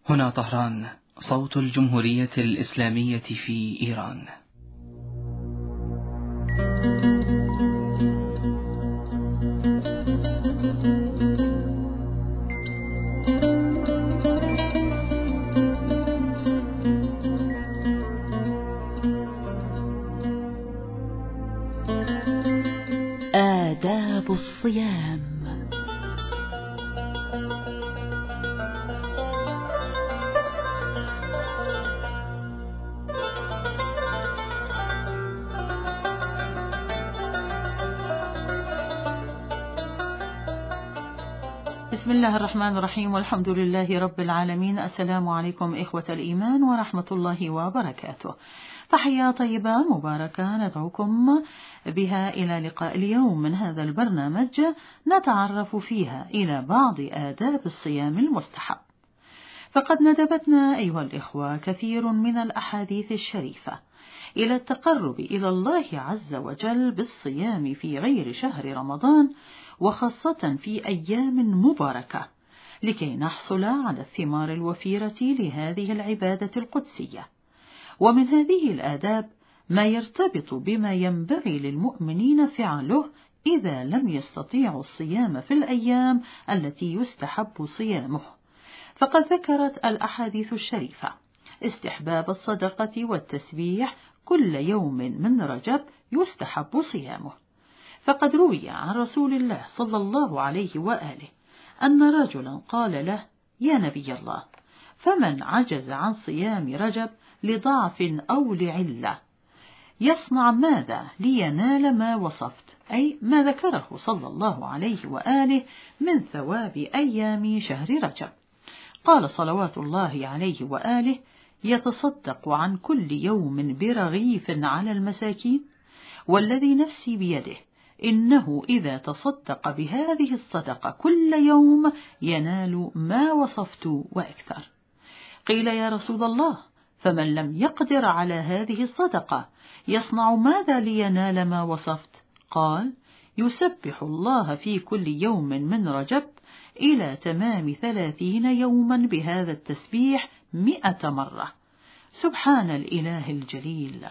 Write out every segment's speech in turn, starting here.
هنا طهران، صوت الجمهورية الإسلامية في إيران. آداب الصيام. بسم الله الرحمن الرحيم، والحمد لله رب العالمين. السلام عليكم إخوة الإيمان ورحمة الله وبركاته. تحية طيبة مباركة ندعوكم بها إلى لقاء اليوم من هذا البرنامج نتعرف فيها إلى بعض آداب الصيام المستحب. فقد ندبتنا أيها الإخوة كثير من الأحاديث الشريفة إلى التقرب إلى الله عز وجل بالصيام في غير شهر رمضان، وخاصة في أيام مباركة، لكي نحصل على الثمار الوفيرة لهذه العبادة القدسية. ومن هذه الآداب ما يرتبط بما ينبغي للمؤمنين فعله إذا لم يستطيعوا الصيام في الأيام التي يستحب صيامه. فقد ذكرت الأحاديث الشريفة استحباب الصدقة والتسبيح كل يوم من رجب يستحب صيامه. فقد روي عن رسول الله صلى الله عليه وآله أن رجلا قال له: يا نبي الله، فمن عجز عن صيام رجب لضعف أو لعلة يصنع ماذا لينال ما وصفت، أي ما ذكره صلى الله عليه وآله من ثواب أيام شهر رجب؟ قال صلوات الله عليه وآله: يتصدق عن كل يوم برغيف على المساكين، والذي نفسي بيده إنه إذا تصدق بهذه الصدقة كل يوم ينال ما وصفت وأكثر. قيل: يا رسول الله، فمن لم يقدر على هذه الصدقة يصنع ماذا لينال ما وصفت؟ قال: يسبح الله في كل يوم من رجب إلى تمام 30 يوما بهذا التسبيح 100 مرة. سبحان الإله الجليل،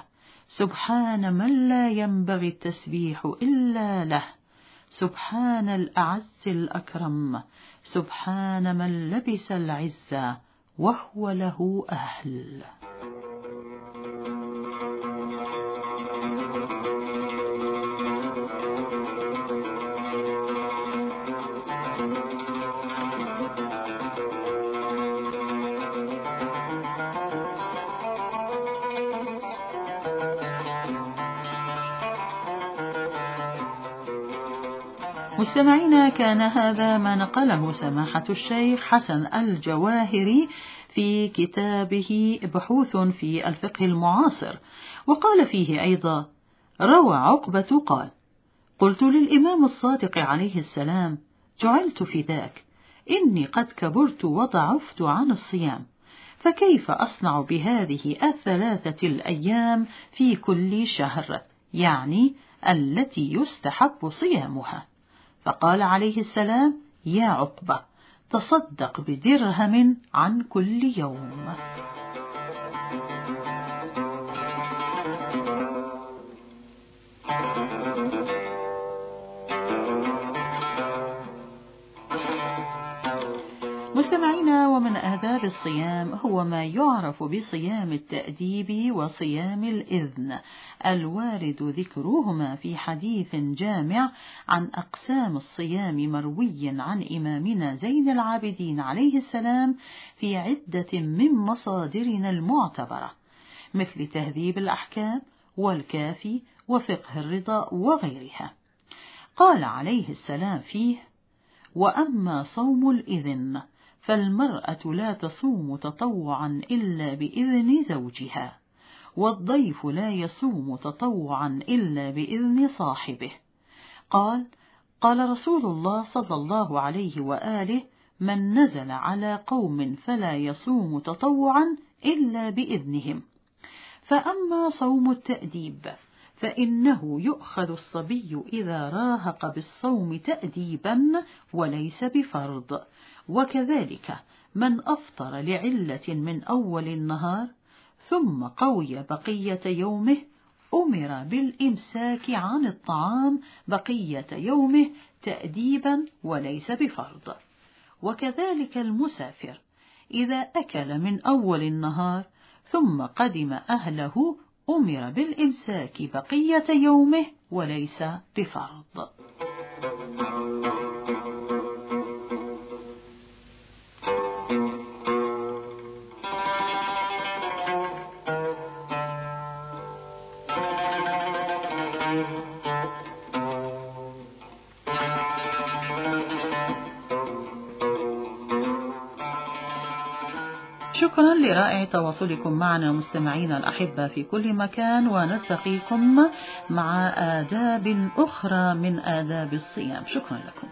سبحان من لا ينبغي التسبيح إلا له، سبحان الأعز الأكرم، سبحان من لبس العزة وهو له أهل. مستمعينا، كان هذا ما نقله سماحة الشيخ حسن الجواهري في كتابه بحوث في الفقه المعاصر، وقال فيه أيضا: روى عقبة قال: قلت للإمام الصادق عليه السلام: جعلت فداك، إني قد كبرت وضعفت عن الصيام، فكيف أصنع بهذه 3 الأيام في كل شهر، يعني التي يستحب صيامها؟ فقال عليه السلام: يا عقبة، تصدق بدرهم عن كل يوم. مستمعينا، ومن آداب الصيام هو ما يعرف بصيام التأديب وصيام الإذن، الوارد ذكرهما في حديث جامع عن أقسام الصيام مروي عن إمامنا زين العابدين عليه السلام في عدة من مصادرنا المعتبرة، مثل تهذيب الأحكام والكافي وفقه الرضا وغيرها. قال عليه السلام فيه: وأما صوم الإذن فالمرأة لا تصوم تطوعا إلا بإذن زوجها، والضيف لا يصوم تطوعا إلا بإذن صاحبه. قال رسول الله صلى الله عليه وآله: من نزل على قوم فلا يصوم تطوعا إلا بإذنهم. فأما صوم التأديب فإنه يؤخذ الصبي إذا راهق بالصوم تأديبا وليس بفرض، وكذلك من أفطر لعلة من أول النهار ثم قوي بقية يومه أمر بالإمساك عن الطعام بقية يومه تأديبا وليس بفرض. وكذلك المسافر إذا أكل من أول النهار ثم قدم أهله أمر بالإمساك بقية يومه وليس بفرض. شكرا لرائع تواصلكم معنا مستمعينا الأحبة في كل مكان، ونلتقيكم مع آداب أخرى من آداب الصيام. شكرا لكم.